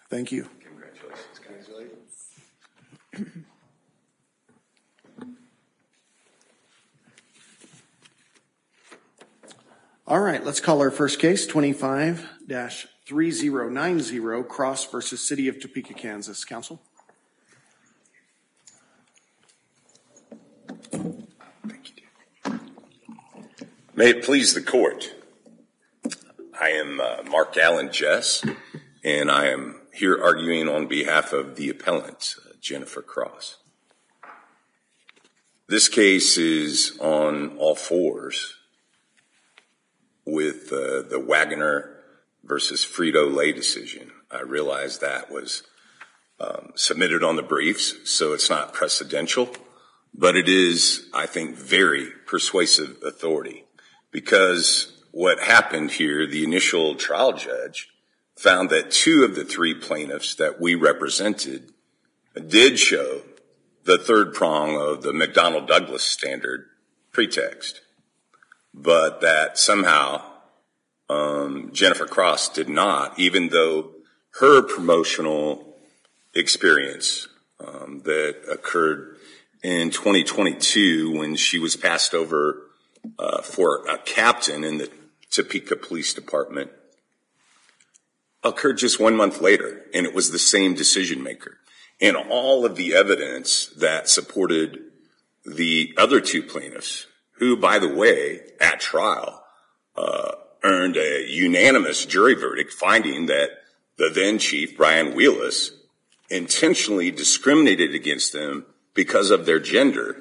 Thank you. Congratulations, guys. All right, let's call our first case, 25-3090, Cross versus City of Topeka, Kansas. Counsel? Thank you. May it please the court. I am Mark Allen Jess, and I am here arguing on behalf of the appellant, Jennifer Cross. This case is on all fours with the Wagoner versus Frito-Lay decision. I realize that was submitted on the briefs, so it's not precedential, but it is, I think, very persuasive authority, because what happened here, the initial trial judge found that 2 of the 3 plaintiffs that we represented did show the third prong of the McDonnell-Douglas standard, pretext, but that somehow Jennifer Cross did not, even though her promotional experience that occurred in 2022 when she was passed over for a captain in the Topeka Police Department occurred just 1 month later, and it was the same decision maker. And all of the evidence that supported the other 2 plaintiffs, who, by the way, at trial, earned a unanimous jury verdict finding that the then chief, Brian Wheelis, intentionally discriminated against them because of their gender.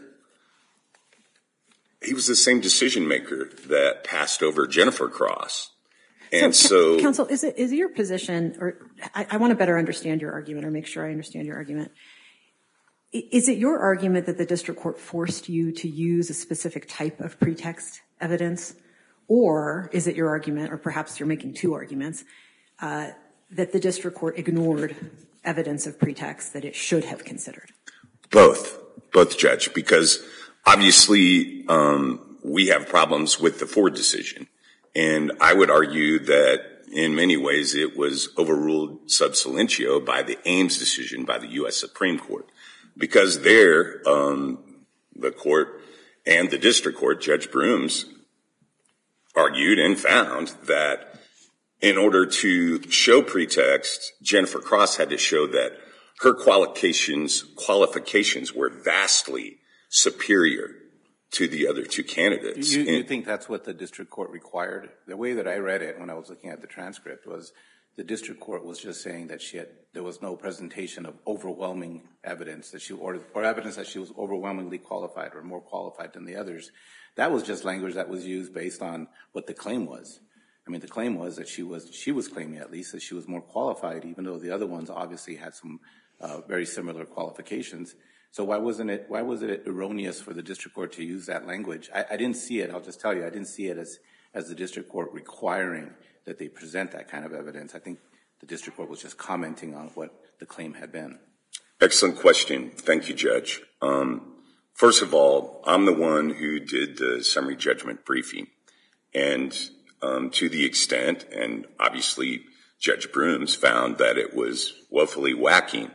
He was the same decision maker that passed over Jennifer Cross. And so counsel, is it your position, or I want to better understand your argument or make sure I understand your argument. Is it your argument that the district court forced you to use a specific type of pretext evidence? Or is it your argument, or perhaps you're making 2 arguments, that the district court ignored evidence of pretext that it should have considered? Both, Judge, because obviously we have problems with the Ford decision. And I would argue that in many ways it was overruled sub silentio by the Ames decision by the U.S. Supreme Court. Because there, the court and the district court, Judge Brooms, argued and found that in order to show pretext, Jennifer Cross had to show that her qualifications were vastly superior to the other 2 candidates. You think that's what the district court required? The way that I read it when I was looking at the transcript was the district court was just saying that there was no presentation of overwhelming evidence that or evidence that she was overwhelmingly qualified or more qualified than the others. That was just language that was used based on what the claim was. I mean, the claim was that she was claiming at least that she was more qualified, even though the other ones obviously had some very similar qualifications. So why was it erroneous for the district court to use that language? I didn't see it. I'll just tell you, I didn't see it as the district court requiring that they present that kind of evidence. I think the district court was just commenting on what the claim had been. Excellent question. Thank you, Judge. First of all, I'm the one who did the summary judgment briefing. And to the extent, and obviously Judge Brooms found that it was woefully lacking,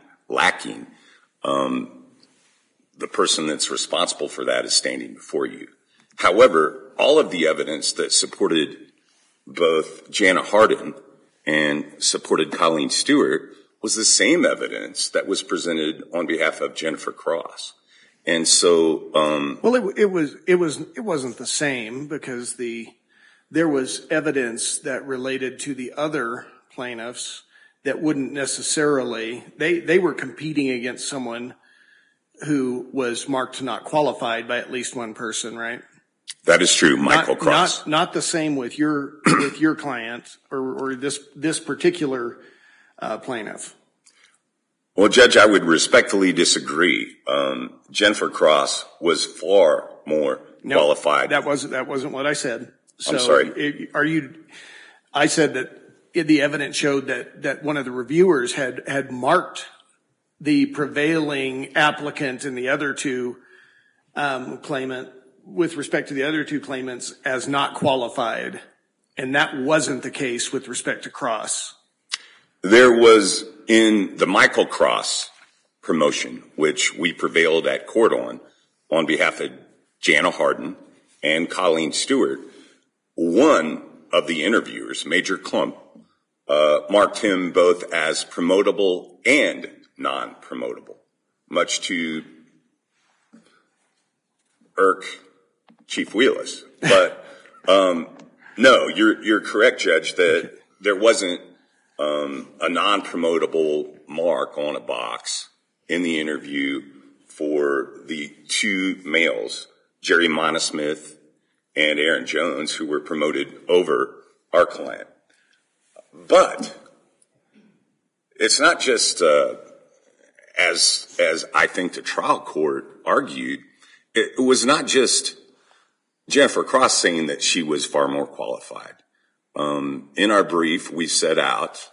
the person that's responsible for that is standing before you. However, all of the evidence that supported both Jana Hardin and supported Colleen Stewart was the same evidence that was presented on behalf of Jennifer Cross. And so, well, it wasn't the same, because there was evidence that related to the other plaintiffs that wouldn't necessarily, they were competing against someone who was marked not qualified by at least 1 person, right? That is true, Michael Cross. Not the same with your client or this particular plaintiff. Well, Judge, I would respectfully disagree. Jennifer Cross was far more qualified. That wasn't what I said. I'm sorry. I said that the evidence showed that one of the reviewers had marked the prevailing applicant and the other 2 claimant, with respect to the other 2 claimants, as not qualified. And that wasn't the case with respect to Cross. There was in the Michael Cross promotion, which we prevailed at court on behalf of Jana Hardin and Colleen Stewart, one of the interviewers, Major Klump, marked him both as promotable and non-promotable, much to irk Chief Wheelis. But no, you're correct, Judge, that there wasn't a non-promotable mark on a box in the interview for the two males, Jerry Monosmith and Aaron Jones, who were promoted over our client. But it's not just, as I think the trial court argued, it was not just Jennifer Cross saying that she was far more qualified. In our brief, we set out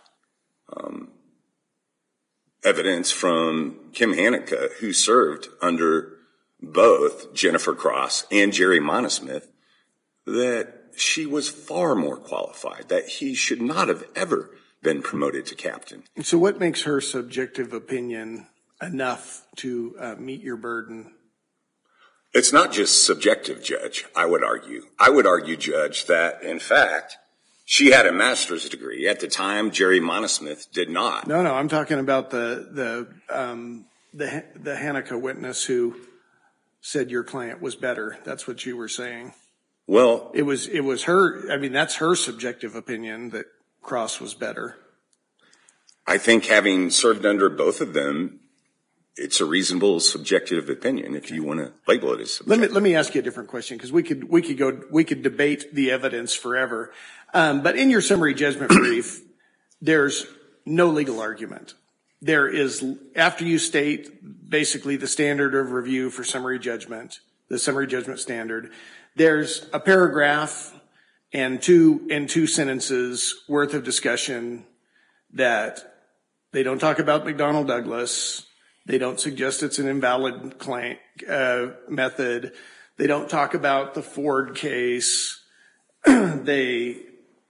evidence from Kim Hanukkah, who served under both Jennifer Cross and Jerry Monosmith, that she was far more qualified, that he should not have ever been promoted to captain. So what makes her subjective opinion enough to meet your burden? It's not just subjective, Judge, I would argue. I would argue, Judge, that, in fact, she had a master's degree. At the time, Jerry Monosmith did not. No, I'm talking about the Hanukkah witness who said your client was better. That's what you were saying. Well, it was her. I mean, that's her subjective opinion that Cross was better. I think having served under both of them, it's a reasonable subjective opinion if you want to label it as subjective. Let me ask you a different question, because we could debate the evidence forever. But in your summary judgment brief, there's no legal argument. There is, after you state basically the standard of review for summary judgment, the summary judgment standard, there's a paragraph and two sentences worth of discussion that they don't talk about McDonnell Douglas. They don't suggest it's an invalid claim, method. They don't talk about the Ford case. They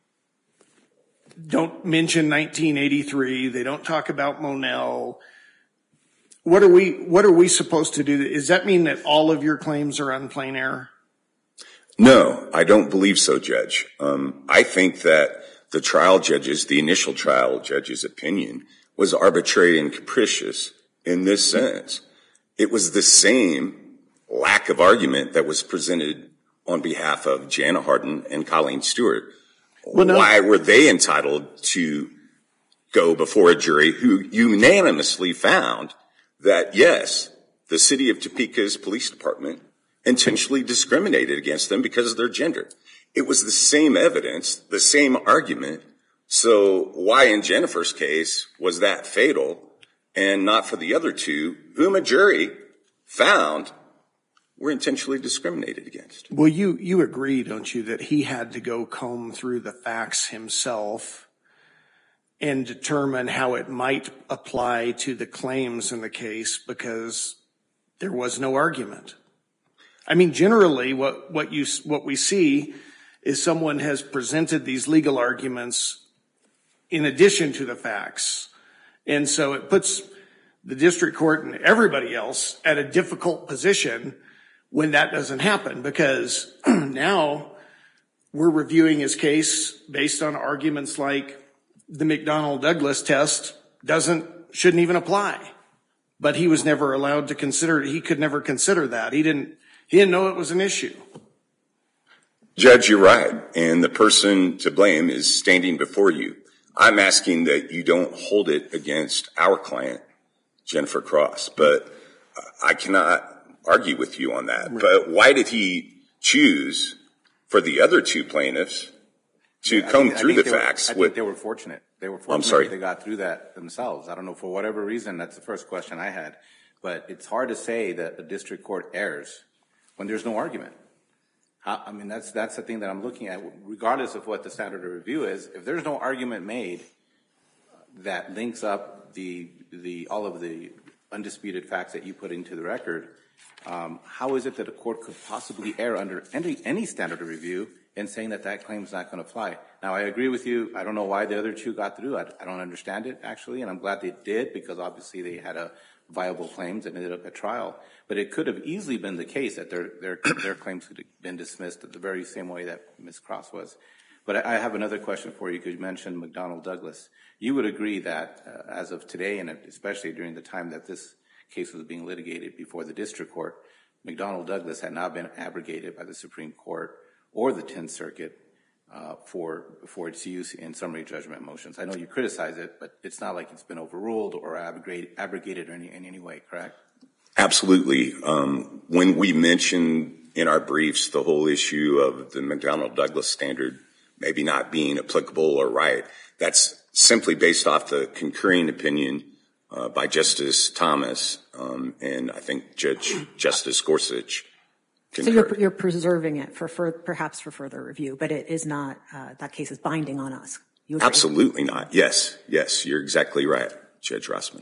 don't mention 1983. They don't talk about Monell. What are we supposed to do? Does that mean that all of your claims are on plain error? No, I don't believe so, Judge. I think that the initial trial judge's opinion was arbitrary and capricious in this sense. It was the same lack of argument that was presented on behalf of Jana Hardin and Colleen Stewart. Well, no. Why were they entitled to go before a jury who unanimously found that, yes, the city of Topeka's police department intentionally discriminated against them because of their gender? It was the same evidence, the same argument. So why in Jennifer's case was that fatal and not for the other two, whom a jury found were intentionally discriminated against? Well, you agree, don't you, that he had to go comb through the facts himself and determine how it might apply to the claims in the case because there was no argument? I mean, generally, what we see is someone has presented these legal arguments in addition to the facts. And so it puts the district court and everybody else at a difficult position when that doesn't happen, because now we're reviewing his case based on arguments like the McDonnell Douglas test shouldn't even apply. But he was never allowed to consider it. He could never consider that. He didn't know it was an issue. Judge, you're right. And the person to blame is standing before you. I'm asking that you don't hold it against our client, Jennifer Cross, but I cannot argue with you on that. Right. But why did he choose for the other two plaintiffs to comb through the facts? I think they were fortunate. I'm sorry. They got through that themselves. I don't know, for whatever reason, that's the first question I had. But it's hard to say that the district court errs when there's no argument. I mean, that's the thing that I'm looking at. Regardless of what the standard of review is, if there's no argument made that links up all of the undisputed facts that you put into the record, how is it that a court could possibly err under any standard of review and saying that that claim is not going to fly. Now, I agree with you. I don't know why the other two got through. I don't understand it, actually, and I'm glad they did, because obviously they had a viable claims and ended up at trial. But it could have easily been the case that their claims could have been dismissed the very same way that Ms. Cross was. But I have another question for you, because you mentioned McDonnell Douglas. You would agree that as of today, and especially during the time that this case was being litigated before the district court, McDonnell Douglas had not been abrogated by the Supreme Court or the 10th Circuit for its use in summary judgment motions. I know you criticize it, but it's not like it's been overruled or abrogated in any way, correct? Absolutely. When we mentioned in our briefs the whole issue of the McDonnell Douglas standard maybe not being applicable or right, that's simply based off the concurring opinion by Justice Thomas and I think Justice Gorsuch. So you're preserving it perhaps for further review, but it is not, that case is binding on us. You agree? Absolutely not. Yes, you're exactly right, Judge Rossman.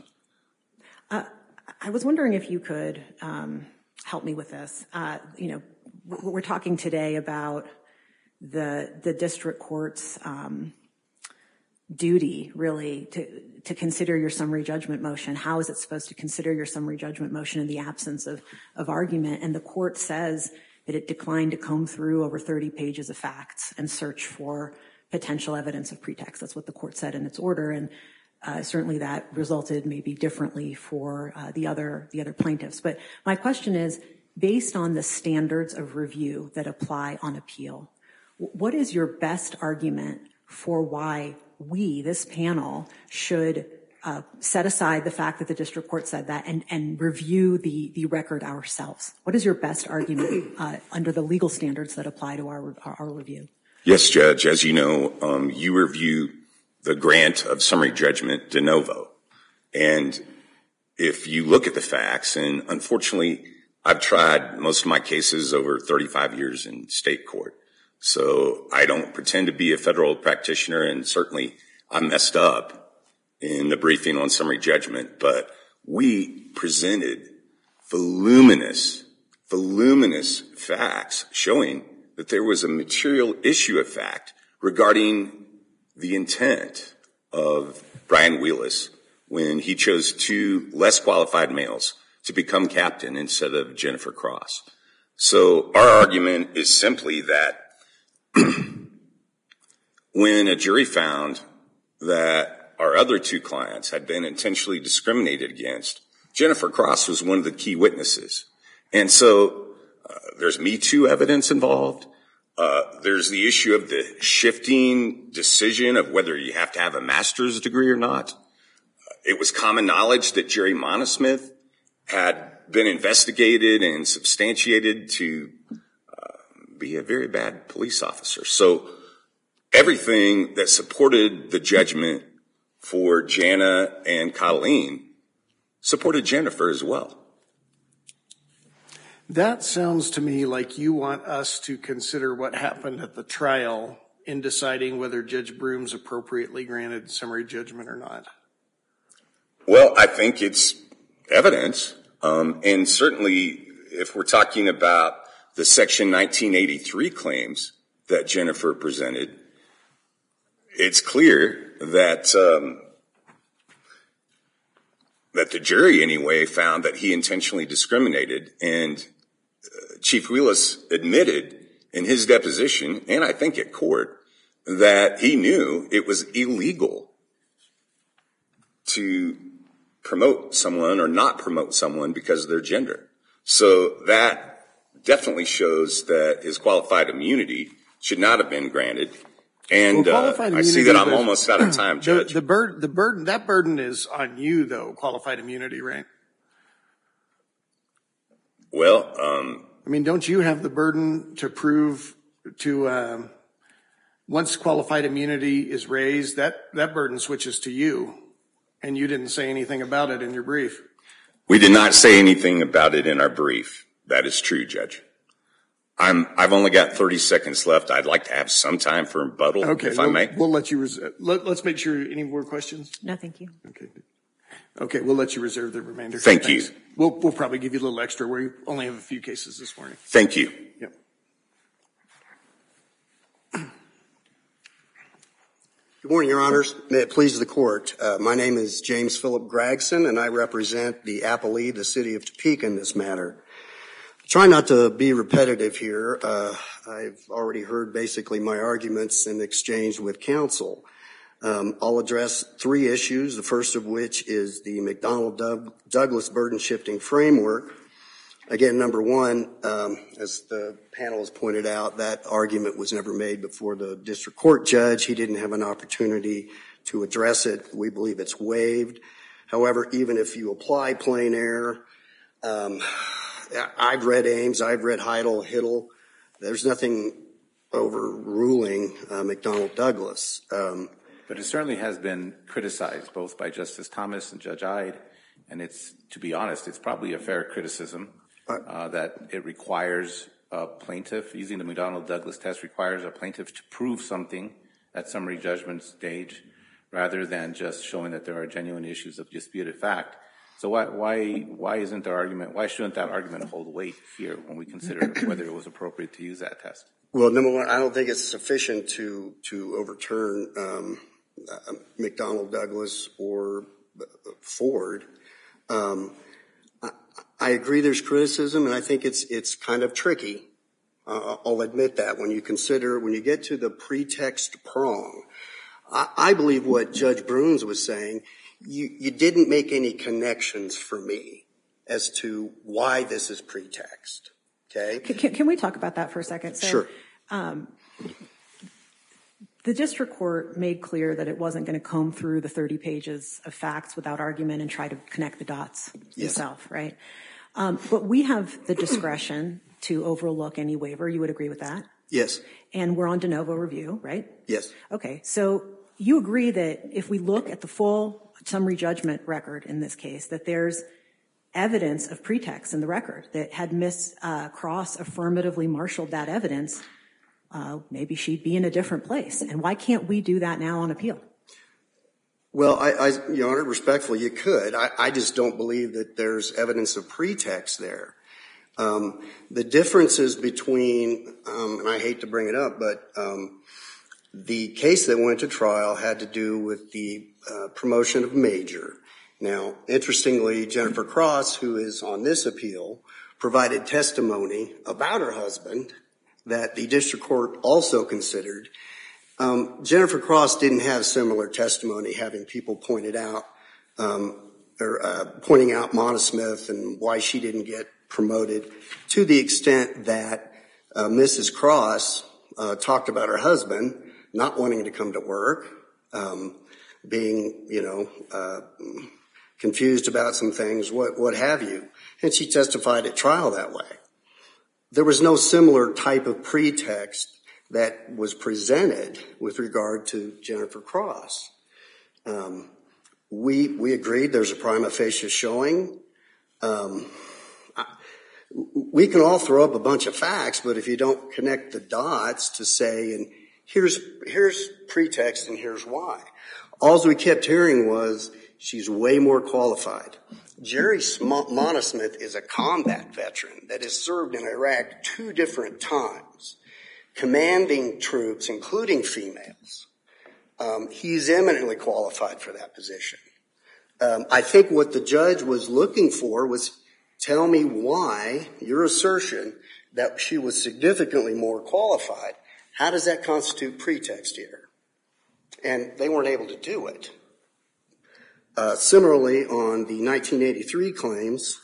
I was wondering if you could help me with this. We're talking today about the district court's duty, really, to consider your summary judgment motion. How is it supposed to consider your summary judgment motion in the absence of argument? And the court says that it declined to comb through over 30 pages of facts and search for potential evidence of pretext. That's what the court said in its order, and certainly that resulted maybe differently for the other plaintiffs. But my question is, based on the standards of review that apply on appeal, what is your best argument for why we, this panel, should set aside the fact that the district court said that and review the record ourselves? What is your best argument under the legal standards that apply to our review? Yes, Judge. As you know, you review the grant of summary judgment de novo. And if you look at the facts, and unfortunately, I've tried most of my cases over 35 years in state court. So I don't pretend to be a federal practitioner, and certainly I messed up in the briefing on summary judgment, but we presented voluminous facts showing that there was a material issue of fact regarding the intent of Brian Wheelis when he chose two less qualified males to become captain instead of Jennifer Cross. So our argument is simply that when a jury found that our other two clients had been intentionally discriminated against, Jennifer Cross was one of the key witnesses. And so there's Me Too evidence involved. There's the issue of the shifting decision of whether you have to have a master's degree or not. It was common knowledge that Jerry Monosmith had been investigated and substantiated to be a very bad police officer. So everything that supported the judgment for Jana and Colleen supported Jennifer as well. That sounds to me like you want us to consider what happened at the trial in deciding whether Judge Brooms appropriately granted summary judgment or not. Well, I think it's evidence. And certainly if we're talking about the Section 1983 claims that Jennifer presented, it's clear that that the jury anyway found that he intentionally discriminated, and Chief Wheelis admitted in his deposition, and I think at court, that he knew it was illegal to promote someone or not promote someone because of their gender. So that definitely shows that his qualified immunity should not have been granted. And I see that I'm almost out of time, Judge. That burden is on you, though, qualified immunity, right? Well, I mean, don't you have the burden to prove to once qualified immunity is raised, that burden switches to you, and you didn't say anything about it in your brief. We did not say anything about it in our brief. That is true, Judge. I've only got 30 seconds left. I'd like to have some time for rebuttal, if I may. We'll let you let's make sure. Any more questions? No, thank you. Okay, we'll let you reserve the remainder. Thank you. We'll probably give you a little extra. We only have a few cases this morning. Thank you. Yep. Good morning, Your Honors. May it please the Court. My name is James Philip Gregson, and I represent the appellee, the City of Topeka, in this matter. Try not to be repetitive here. I've already heard basically my arguments in exchange with counsel. I'll address three issues, the first of which is the McDonnell-Douglas burden-shifting framework. Again, number one, as the panel has pointed out, that argument was never made before the district court judge. He didn't have an opportunity to address it. We believe it's waived. However, even if you apply plain error, I've read Ames, I've read Heidel, Hittel. There's nothing overruling McDonnell-Douglas. But it certainly has been criticized both by Justice Thomas and Judge Ide, and it's, to be honest, it's probably a fair criticism that it requires a plaintiff, using the McDonnell-Douglas test, requires a plaintiff to prove something at summary judgment stage rather than just showing that there are genuine issues of disputed fact. So why isn't the argument, why shouldn't that argument hold weight here when we consider whether it was appropriate to use that test? Well, number one, I don't think it's sufficient to overturn McDonnell-Douglas or Ford. I agree there's criticism, and I think it's kind of tricky. I'll admit that when you get to the pretext prong, I believe what Judge Bruns was saying, you didn't make any connections for me as to why this is pretext. Okay? Can we talk about that for a second? So, sure. The district court made clear that it wasn't going to comb through the 30 pages of facts without argument and try to connect the dots itself, right? But we have the discretion to overlook any waiver. You would agree with that? Yes. And we're on de novo review, right? Yes. Okay. So you agree that if we look at the full summary judgment record in this case, that there's evidence of pretext in the record, that had Ms. Cross affirmatively marshaled that evidence, maybe she'd be in a different place. And why can't we do that now on appeal? Well, Your Honor, respectfully, you could. I just don't believe that there's evidence of pretext there. The differences between, and I hate to bring it up, but the case that went to trial had to do with the promotion of Major. Now, interestingly, Jennifer Cross, who is on this appeal, provided testimony about her husband that the district court also considered. Jennifer Cross didn't have similar testimony, having people pointing out Montesmith and why she didn't get promoted, to the extent that Mrs. Cross talked about her husband not wanting to come to work, being, confused about some things, what have you. And she testified at trial that way. There was no similar type of pretext that was presented with regard to Jennifer Cross. We agreed there's a prima facie showing. We can all throw up a bunch of facts, but if you don't connect the dots to say, and here's pretext and here's why. All we kept hearing was, she's way more qualified. Jerry Montesmith is a combat veteran that has served in Iraq 2 different times, commanding troops, including females. He's eminently qualified for that position. I think what the judge was looking for was, tell me why your assertion that she was significantly more qualified, how does that constitute pretext here? And they weren't able to do it. Similarly, on the 1983 claims,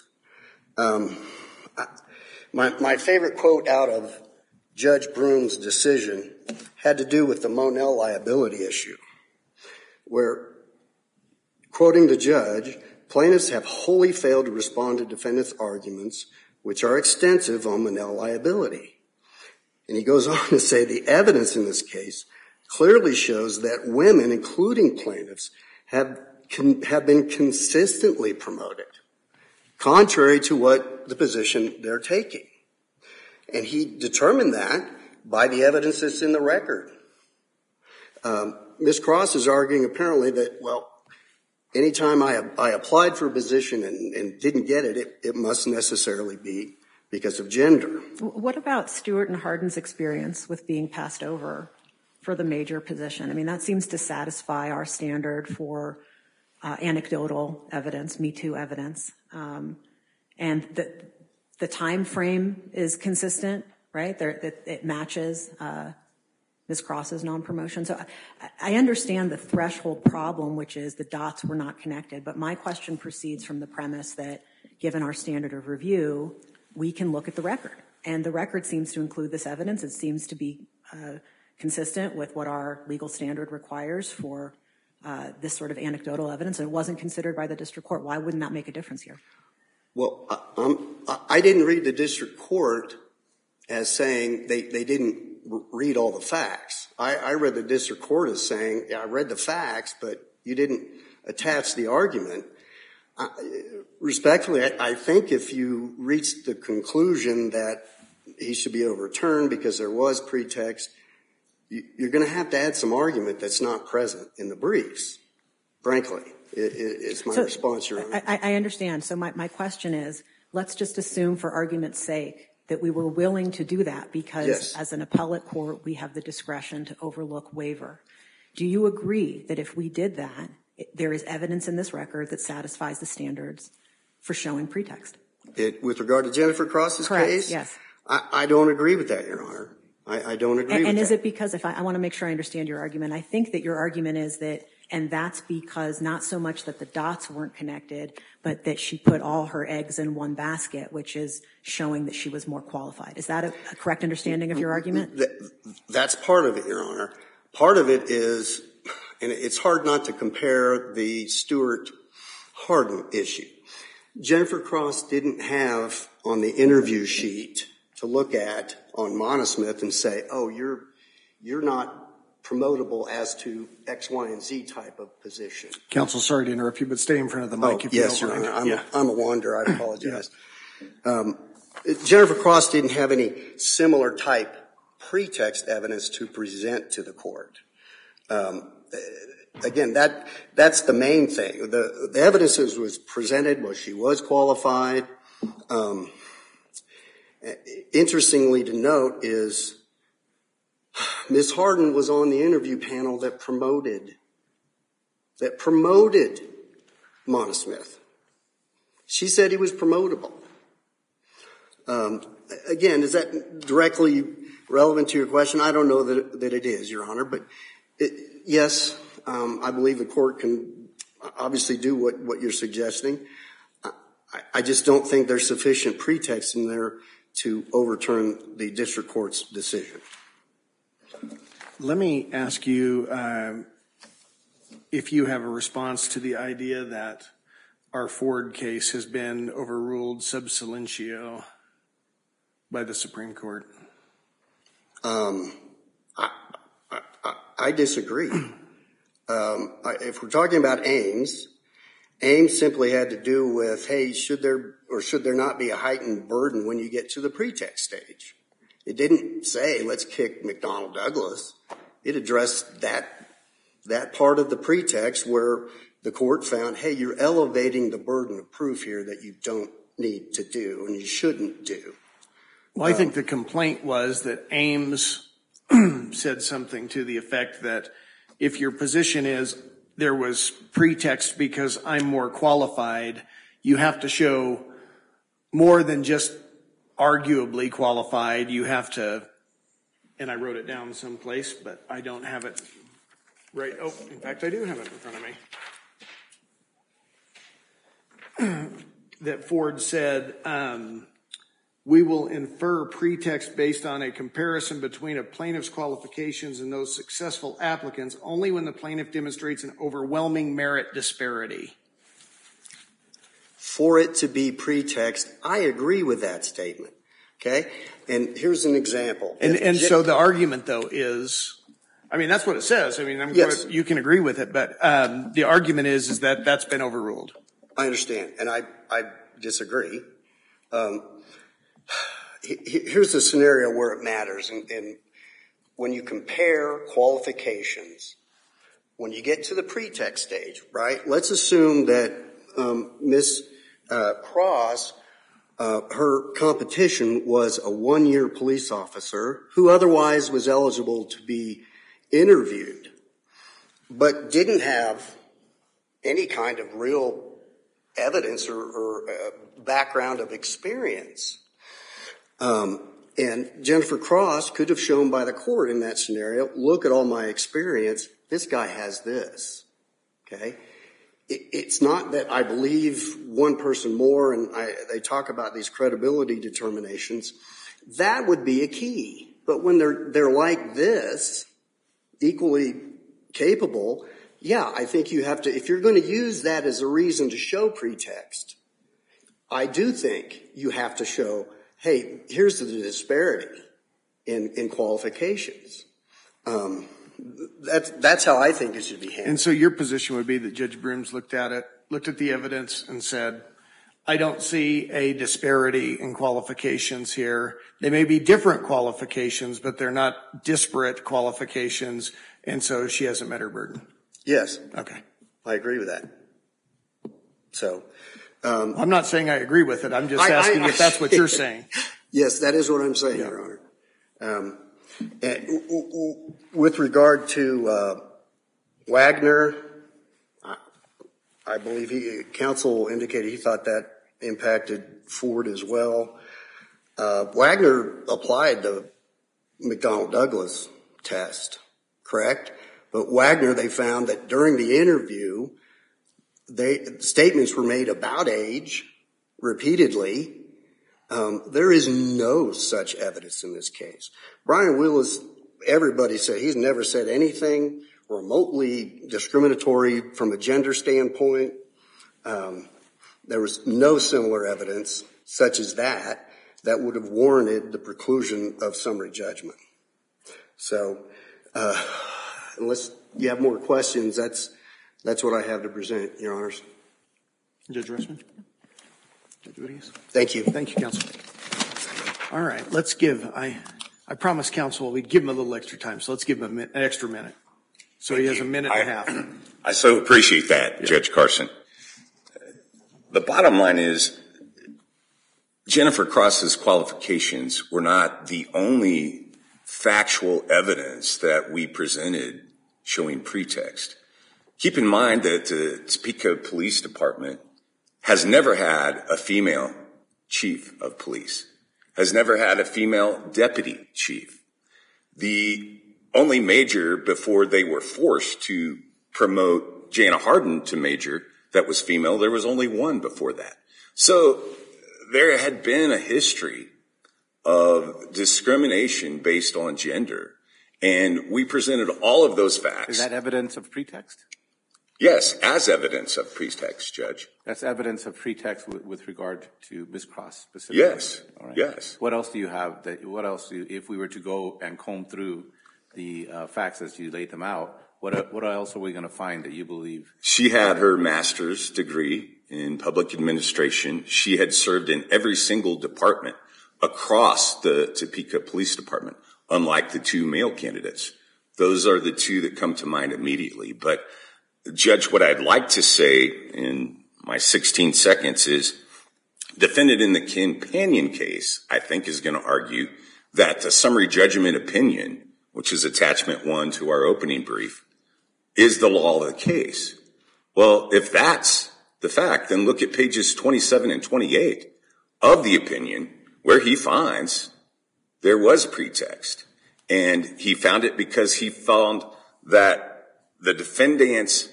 my favorite quote out of Judge Broom's decision had to do with the Monell liability issue, where, quoting the judge, plaintiffs have wholly failed to respond to defendants' arguments, which are extensive on Monell liability. And he goes on to say, the evidence in this case clearly shows that women, including plaintiffs, have been consistently promoted, contrary to what the position they're taking. And he determined that by the evidence that's in the record. Ms. Cross is arguing apparently that, well, anytime I applied for a position and didn't get it, it must necessarily be because of gender. What about Stewart and Hardin's experience with being passed over for the major position. I mean, that seems to satisfy our standard for anecdotal evidence, Me Too evidence. And the time frame is consistent, right? It matches Ms. Cross's non-promotion. So I understand the threshold problem, which is the dots were not connected. But my question proceeds from the premise that, given our standard of review, we can look at the record. And the record seems to include this evidence. It seems to be consistent with what our legal standard requires for this sort of anecdotal evidence. And it wasn't considered by the district court. Why wouldn't that make a difference here? Well, I didn't read the district court as saying they didn't read all the facts. I read the district court as saying, yeah, I read the facts, but you didn't attach the argument. Respectfully, I think if you reach the conclusion that he should be overturned because there was pretext, you're going to have to add some argument that's not present in the briefs, frankly, is my response, Your Honor. I understand. So my question is, let's just assume for argument's sake that we were willing to do that because as an appellate court, we have the discretion to overlook waiver. Do you agree that if we did that, there is evidence in this record that satisfies the standards for showing pretext? With regard to Jennifer Cross's case? Yes. I don't agree with that, Your Honor. I don't agree with that. And is it because, I want to make sure I understand your argument, I think that your argument is that, and that's because not so much that the dots weren't connected, but that she put all her eggs in one basket, which is showing that she was more qualified. Is that a correct understanding of your argument? That's part of it, Your Honor. Part of it is, and it's hard not to compare the Stewart-Hardin issue. Jennifer Cross didn't have on the interview sheet to look at on Monosmith and say, oh, you're not promotable as to X, Y, and Z type of position. Counsel, sorry to interrupt you, but stay in front of the mic if you don't mind. Yes, Your Honor. I'm a wanderer. I apologize. Jennifer Cross didn't have any similar type pretext evidence to present to the court. Again, that's the main thing. The evidence that was presented was she was qualified. Interestingly to note is Ms. Hardin was on the interview panel that promoted Monosmith. She said he was promotable. Again, is that directly relevant to your question? I don't know that it is, Your Honor, but yes, I believe the court can obviously do what you're suggesting. I just don't think there's sufficient pretext in there to overturn the district court's decision. Let me ask you if you have a response to the idea that our Ford case has been overruled sub silentio by the Supreme Court. I disagree. If we're talking about Ames simply had to do with, hey, should there or should there not be a heightened burden when you get to the pretext stage? It didn't say, let's kick McDonnell Douglas. It addressed that part of the pretext where the court found, hey, you're elevating the burden of proof here that you don't need to do and you shouldn't do. Well, I think the complaint was that Ames said something to the effect that if your position is there was pretext because I'm more qualified, you have to show more than just arguably qualified. You have to, and I wrote it down someplace, but I don't have it right. Oh, in fact, I do have it in front of me. That Ford said, we will infer pretext based on a comparison between a plaintiff's qualifications and those successful applicants only when the plaintiff demonstrates an overwhelming merit disparity. For it to be pretext, I agree with that statement. Okay? And here's an example. And so the argument, though, is, I mean, that's what it says. I mean, yes. You can agree with it, but the argument is that that's been overruled. I understand, and I disagree. Here's a scenario where it matters. And when you compare qualifications, when you get to the pretext stage, right, let's assume that Ms. Cross, her competition was a one-year police officer who otherwise was eligible to be interviewed, but didn't have any kind of real evidence or background of experience. And Jennifer Cross could have shown by the court in that scenario, look at all my experience, this guy has this, okay? It's not that I believe one person more and they talk about these credibility determinations. That would be a key. But when they're like this, equally capable, yeah, I think you have to, if you're going to use that as a reason to show pretext, I do think you have to show, hey, here's the disparity in qualifications. That's how I think it should be handled. And so your position would be that Judge Brooms looked at the evidence and said, I don't see a disparity in qualifications here. They may be different qualifications, but they're not disparate qualifications, and so she hasn't met her burden. Yes. Okay. I agree with that. So. I'm not saying I agree with it. I'm just asking if that's what you're saying. Yes, that is what I'm saying, yeah. Your Honor. With regard to Wagner, I believe counsel indicated he thought that impacted Ford as well. Wagner applied the McDonnell-Douglas test, correct? But Wagner, they found that during the interview, statements were made about age repeatedly. There is no such evidence in this case. Brian Willis, everybody said he's never said anything remotely discriminatory from a gender standpoint. There was no similar evidence such as that would have warranted the preclusion of summary judgment. So unless you have more questions, that's what I have to present, Your Honors. Judge Rushman? Judge Whittiers? Thank you. Thank you, counsel. All right, let's give, I promised counsel we'd give him a little extra time, so let's give him an extra minute. So he has a minute and a half. I so appreciate that, yeah. Judge Carson. The bottom line is Jennifer Cross's qualifications were not the only factual evidence that we presented showing pretext. Keep in mind that the Topeka Police Department has never had a female chief of police, has never had a female deputy chief. The only major before they were forced to promote Jana Hardin to major that was female, there was only one before that. So there had been a history of discrimination based on gender, and we presented all of those facts. Is that evidence of pretext? Yes, as evidence of pretext, Judge. That's evidence of pretext with regard to Ms. Cross specifically? Yes, all right. Yes. What else do you have? If we were to go and comb through the facts as you laid them out, what else are we going to find that you believe? She had her master's degree in public administration. She had served in every single department across the Topeka Police Department, unlike the two male candidates. Those are the two that come to mind immediately. But, Judge, what I'd like to say in my 16 seconds is defendant in the companion case, I think, is going to argue that the summary judgment opinion, which is attachment 1 to our opening brief, is the law of the case. Well, if that's the fact, then look at pages 27 and 28 of the opinion where he finds there was pretext. And he found it because he found that the defendant's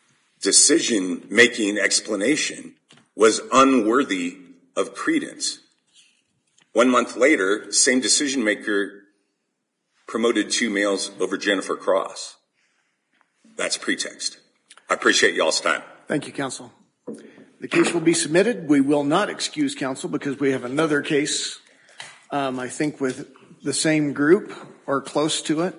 decision-making explanation was unworthy of credence. 1 month later, same decision-maker promoted 2 males over Jennifer Cross. That's pretext. I appreciate y'all's time. Thank you, counsel. The case will be submitted. We will not excuse counsel because we have another case, I think, with the same group or close to it.